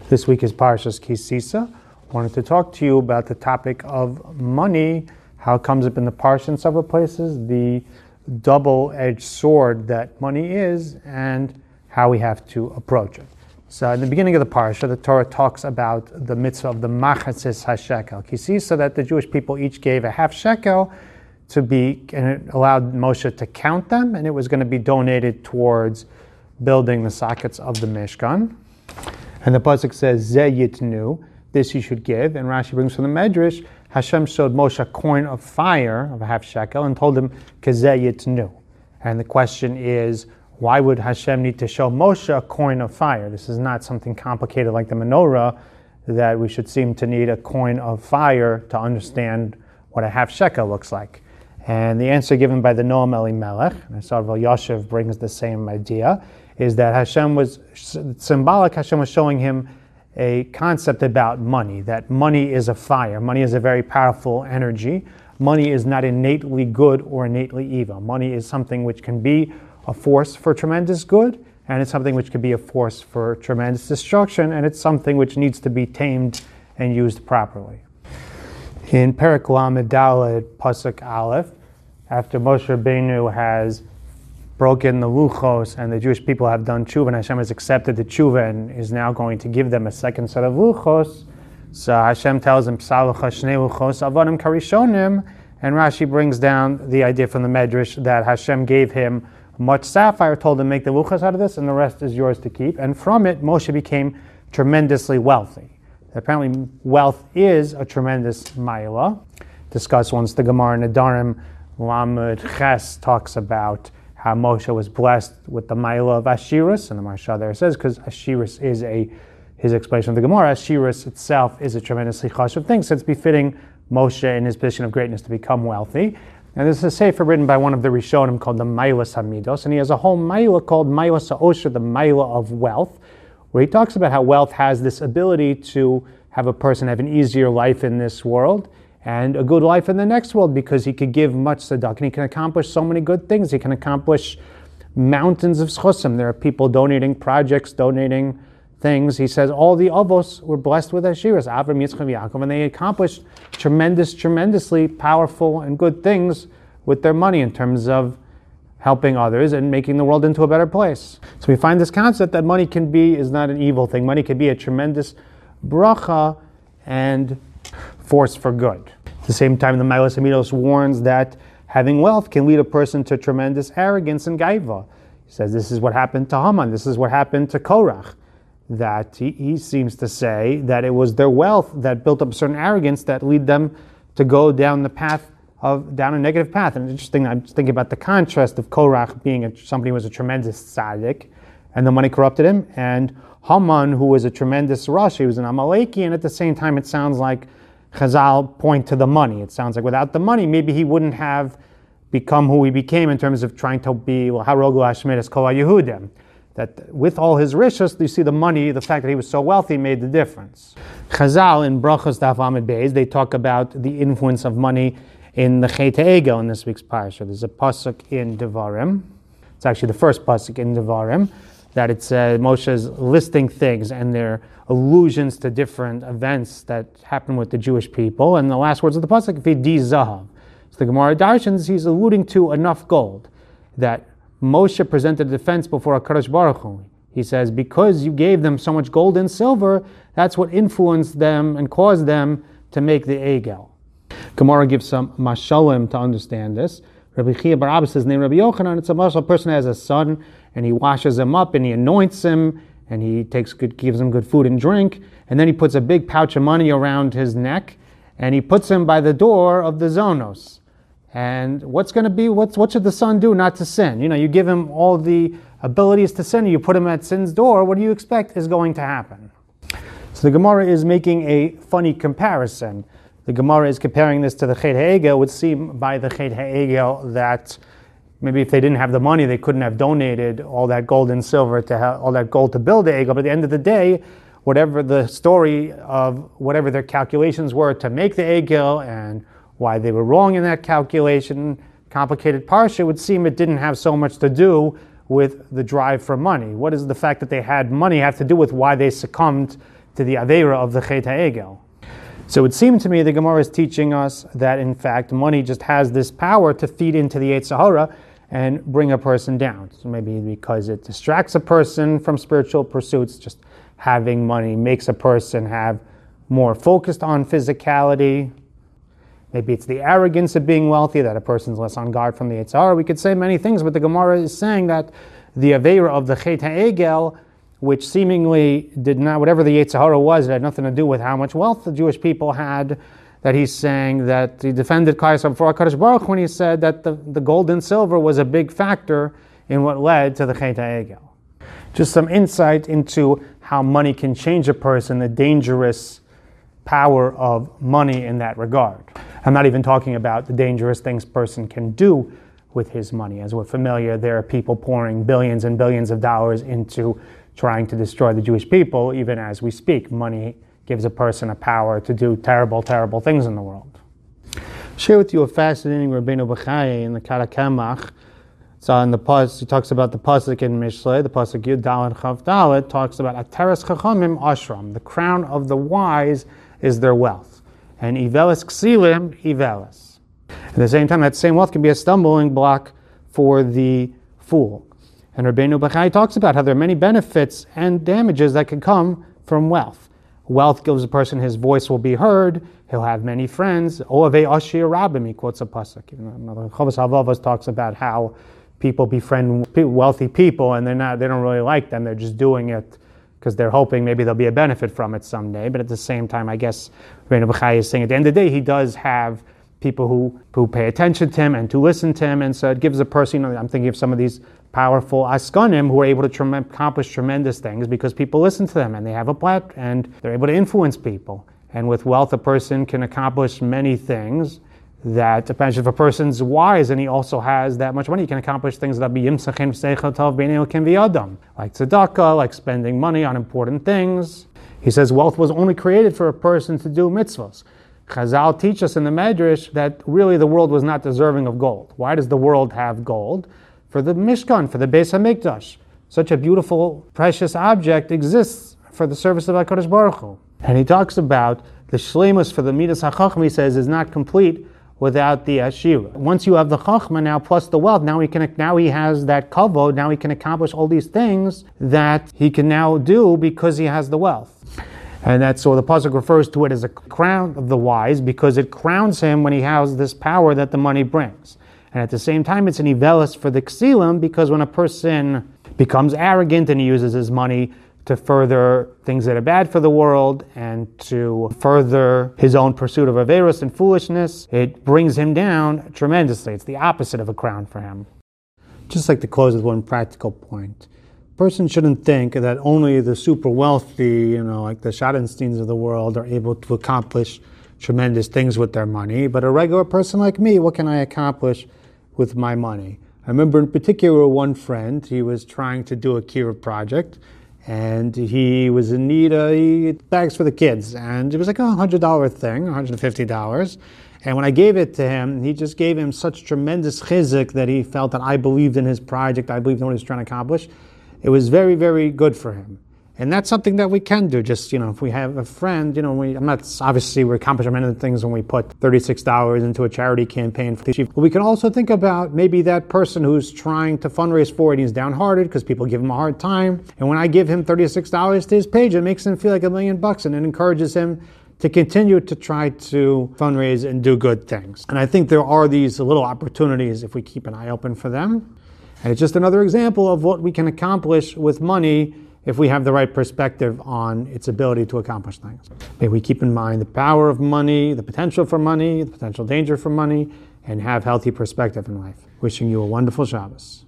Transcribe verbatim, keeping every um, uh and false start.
This week is Parshas Ki Sisa. I wanted to talk to you about the topic of money, how it comes up in the Parsha in several places, the double-edged sword that money is, and how we have to approach it. So in the beginning of the Parsha, the Torah talks about the mitzvah of the machatzis hashekel, Ki Sisa, that the Jewish people each gave a half shekel to be, and it allowed Moshe to count them, and it was going to be donated towards building the sockets of the Mishkan. And the pasuk says, Zeh yitnu, this you should give. And Rashi brings from the Medrash, Hashem showed Moshe a coin of fire of a half shekel and told him, Kazeh yitnu. And the question is, why would Hashem need to show Moshe a coin of fire? This is not something complicated like the menorah, that we should seem to need a coin of fire to understand what a half shekel looks like. And the answer given by the Noam Elimelech, and I saw Rav Yoshev brings the same idea, is that Hashem was symbolic. Hashem was showing him a concept about money, that money is a fire. Money is a very powerful energy. Money is not innately good or innately evil. Money is something which can be a force for tremendous good, and it's something which can be a force for tremendous destruction, and it's something which needs to be tamed and used properly. In Perek Lamed Daled, Pasuk Aleph, after Moshe Rabbeinu has broken the luchos and the Jewish people have done tshuva, and Hashem has accepted the tshuva and is now going to give them a second set of luchos, so Hashem tells him, Psal lecha shnei luchos avodim karishonim, and Rashi brings down the idea from the Medrash that Hashem gave him much sapphire, told him make the luchos out of this, and the rest is yours to keep. And from it, Moshe became tremendously wealthy. Apparently, wealth is a tremendous ma'ila. Discussed once the Gemara Nedarim Lamed Ches talks about how Moshe was blessed with the ma'ila of Ashiris, and the Maharsha there says, because Ashiris is a, his explanation of the Gemara, Ashiris itself is a tremendously chashuv thing, so it's befitting Moshe in his position of greatness to become wealthy. And this is a sefer written by one of the Rishonim called the Mailas Hamidos, and he has a whole ma'ila called Mailas Ha'osher, the ma'ila of wealth, where he talks about how wealth has this ability to have a person have an easier life in this world and a good life in the next world, because he could give much tzedakah and he can accomplish so many good things. He can accomplish mountains of schusim. There are people donating projects, donating things. He says all the avos were blessed with Ashiras, Avram, Yitzchak, and Yaakov, and they accomplished tremendous, tremendously powerful and good things with their money in terms of helping others and making the world into a better place. So we find this concept that money can be, is not an evil thing. Money can be a tremendous bracha and force for good. At the same time, the Mailas Hamidos warns that having wealth can lead a person to tremendous arrogance and gaiva. He says this is what happened to Haman, this is what happened to Korach, that he, he seems to say that it was their wealth that built up a certain arrogance that lead them to go down the path of, down a negative path. And interesting, I'm just thinking about the contrast of Korach being a, somebody who was a tremendous tzaddik, and the money corrupted him, and Haman, who was a tremendous Rashi, he was an Amaleki, and at the same time it sounds like Chazal point to the money. It sounds like without the money, maybe he wouldn't have become who he became in terms of trying to be, well, Harogu Hashmedis Kol HaYehudim. That with all his riches, you see the money, the fact that he was so wealthy made the difference. Chazal in Brachos Daf Amid Beis, they talk about the influence of money in the Chet HaEgel in this week's parsha. There's a pasuk in Devarim. It's actually the first pasuk in Devarim, that it's uh, Moshe's listing things and their allusions to different events that happen with the Jewish people. And the last words of the pasuk, V'di Zahav. So the Gemara Darshans, he's alluding to enough gold, that Moshe presented a defense before HaKadosh Baruch Hu. He says, because you gave them so much gold and silver, that's what influenced them and caused them to make the Egel. Gemara gives some mashalim to understand this. Rabbi Chia bar Abba says, name Rabbi Yochanan, it's a mashal, a person has a son, and he washes him up, and he anoints him, and he takes good, gives him good food and drink, and then he puts a big pouch of money around his neck, and he puts him by the door of the Zonos. And what's going to be, what's, what should the son do not to sin? You know, you give him all the abilities to sin, you put him at sin's door, what do you expect is going to happen? So the Gemara is making a funny comparison. The Gemara is comparing this to the Chet HaEgel. It would seem by the Chet HaEgel that maybe if they didn't have the money, they couldn't have donated all that gold and silver to have, all that gold to build the Egel. But at the end of the day, whatever the story of whatever their calculations were to make the Egel and why they were wrong in that calculation, complicated parsha, it would seem it didn't have so much to do with the drive for money. What does the fact that they had money have to do with why they succumbed to the Aveira of the Chet HaEgel. So it would seem to me the Gemara is teaching us that in fact money just has this power to feed into the Yetzer Hara and bring a person down. So maybe because it distracts a person from spiritual pursuits, just having money makes a person have more focused on physicality. Maybe it's the arrogance of being wealthy, that a person's less on guard from the Yetzer Hara. We could say many things, but the Gemara is saying that the Aveira of the Chet HaEgel, which seemingly did not, whatever the Yetzer Hara was, it had nothing to do with how much wealth the Jewish people had, that he's saying that he defended Klal Yisrael before HaKadosh Baruch when he said that the, the gold and silver was a big factor in what led to the Chet HaEgel. Just some insight into how money can change a person, the dangerous power of money in that regard. I'm not even talking about the dangerous things a person can do with his money. As we're familiar, there are people pouring billions and billions of dollars into trying to destroy the Jewish people, even as we speak. Money gives a person a power to do terrible, terrible things in the world. I'll share with you a fascinating Rabbeinu Bachai in the Karakamach. So in the Pasuk, he talks about the Pasuk in Mishlei, the Pasuk Yud Dalet Chav Dalet talks about Ateres Chachamim Ashram. The crown of the wise is their wealth. And Ivelis Ksilim, Ivelis. At the same time, that same wealth can be a stumbling block for the fool. And Rabbeinu Bachai talks about how there are many benefits and damages that can come from wealth. Wealth gives a person his voice will be heard, he'll have many friends. Oavei Ashir Rabbim, he quotes a pasuk. Another Chovos HaLevavos talks about how people befriend wealthy people and they're not, they don't really like them, they're just doing it because they're hoping maybe there'll be a benefit from it someday. But at the same time, I guess Rabbeinu Bachai is saying at the end of the day, he does have people who, who pay attention to him and to listen to him, and so it gives a person, you know, I'm thinking of some of these powerful askanim who are able to tre- accomplish tremendous things because people listen to them and they have a plat and they're able to influence people. And with wealth, a person can accomplish many things that depends if a person's wise and he also has that much money, he can accomplish things that be yimsachin v'seichel b'nei Elokim v'yadam, like tzedakah, like spending money on important things. He says wealth was only created for a person to do mitzvahs. Chazal teach us in the Medrash that really the world was not deserving of gold. Why does the world have gold? For the Mishkan, for the Beis HaMikdash. Such a beautiful, precious object exists for the service of HaKadosh Baruch Hu. And he talks about the shleimus for the Midas HaChachma, he says, is not complete without the Ashira. Once you have the Chachma now plus the wealth, now he can now he has that kavod, now he can accomplish all these things that he can now do because he has the wealth. And that's so the pasuk refers to it as a crown of the wise because it crowns him when he has this power that the money brings. And at the same time, it's an ivelis for the ksilim because when a person becomes arrogant and he uses his money to further things that are bad for the world and to further his own pursuit of averos and foolishness, it brings him down tremendously. It's the opposite of a crown for him. Just like to close with one practical point. A person shouldn't think that only the super wealthy, you know, like the Schadensteins of the world are able to accomplish tremendous things with their money, but a regular person like me, what can I accomplish with my money? I remember in particular one friend, he was trying to do a kiruv project, and he was in need of bags for the kids, and it was like a one hundred dollars thing, one hundred fifty dollars. And when I gave it to him, he just gave him such tremendous chizuk that he felt that I believed in his project, I believed in what he was trying to accomplish. It was very, very good for him. And that's something that we can do. Just, you know, if we have a friend, you know, we, I'm not, obviously we're accomplishing many things when we put thirty-six dollars into a charity campaign for the chief. But we can also think about maybe that person who's trying to fundraise for it, he's downhearted because people give him a hard time. And when I give him thirty-six dollars to his page, it makes him feel like a million bucks and it encourages him to continue to try to fundraise and do good things. And I think there are these little opportunities if we keep an eye open for them. And it's just another example of what we can accomplish with money if we have the right perspective on its ability to accomplish things. May we keep in mind the power of money, the potential for money, the potential danger for money, and have healthy perspective in life. Wishing you a wonderful Shabbos.